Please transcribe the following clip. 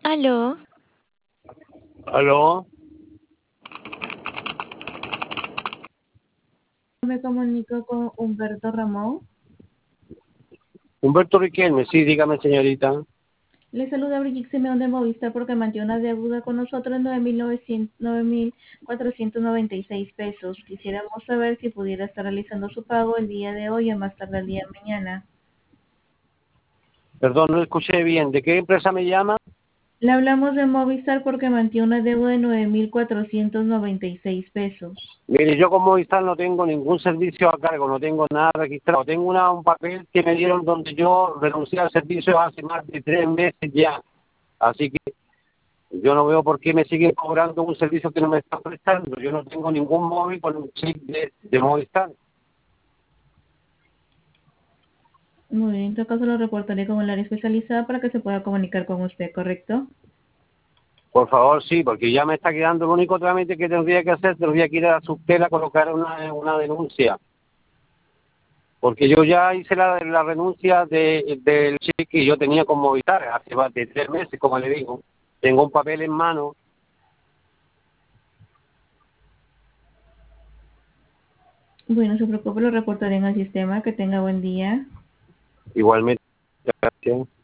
Aló, ¿Aló? Me comunico con Humberto Ramón. Humberto Riquelme, sí, dígame, señorita. Le saluda Brigitte Simeón de Movistar porque mantiene una deuda con nosotros en 9.496 pesos. Quisiéramos saber si pudiera estar realizando su pago el día de hoy o más tarde el día de mañana. Perdón, no escuché bien. ¿De qué empresa me llama? Le hablamos de Movistar porque mantiene una deuda de 9.496 pesos. Mire, yo como Movistar no tengo ningún servicio a cargo, no tengo nada registrado. Tengo un papel que me dieron donde yo renuncié al servicio hace más de 3 meses ya. Así que yo no veo por qué me siguen cobrando un servicio que no me están prestando. Yo no tengo ningún móvil con un chip de Movistar. Muy bien, en todo caso lo reportaré con el área especializada para que se pueda comunicar con usted, ¿correcto? Por favor, sí, porque ya me está quedando el único trámite que tendría que hacer, tendría que ir a Subtel a colocar una denuncia. Porque yo ya hice la renuncia del cheque que yo tenía con Movistar hace más de 3 meses, como le digo. Tengo un papel en mano. Bueno, no se preocupe, lo reportaré en el sistema. Que tenga buen día. Igualmente, gracias.